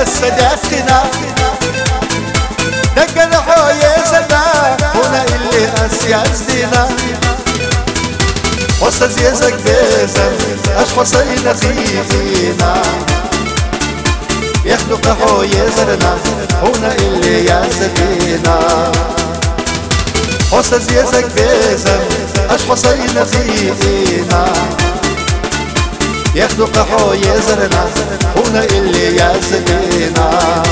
صدقتنا دقل حويزنا هنا اللي أسيازنا وصل يزك بيزم أشخصينا فينا يخلق حويزرنا هنا اللي يزكينا وصل يزك بيزم أشخصينا فينا يخلق حويزرنا هنا اللي يزكينا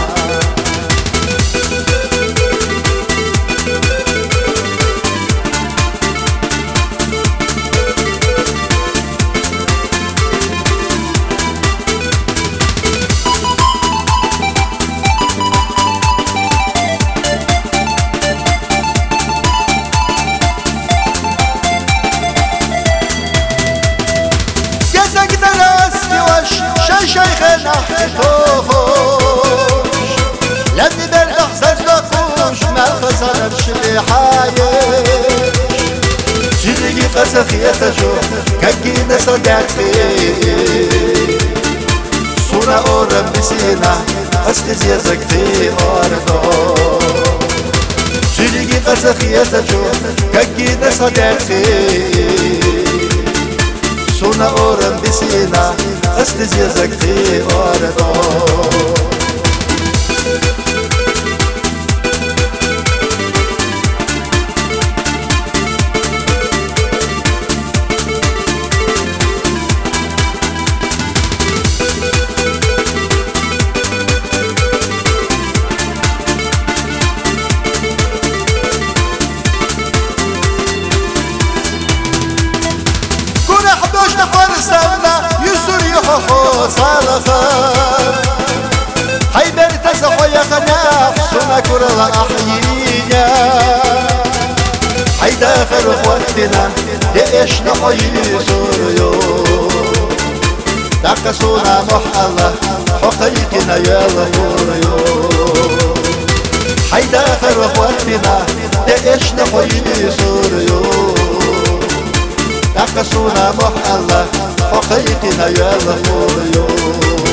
شيخنا حكيتوش لاني برح زرقوش ما خسرش اللي حايش سيدي فسخية جو كاكينا صدقتي صورة أورم بسينا أسكز يزكتي أرضو سيدي فسخية جو كاكينا صدقتي صورة أورم بسينا أسكز يزكتي أرضو فرسنا يسر يحو صالخا هيدر تسحو يخناف سنة كرل أحيينا هيدا فرق وقتنا ديش نحو يسر يو تقسونا محالة حقيقنا يلغور يو هيدا فرق وقتنا ديش نحو يسر يو تقسونا محالة حقيقنا يا غفور يوم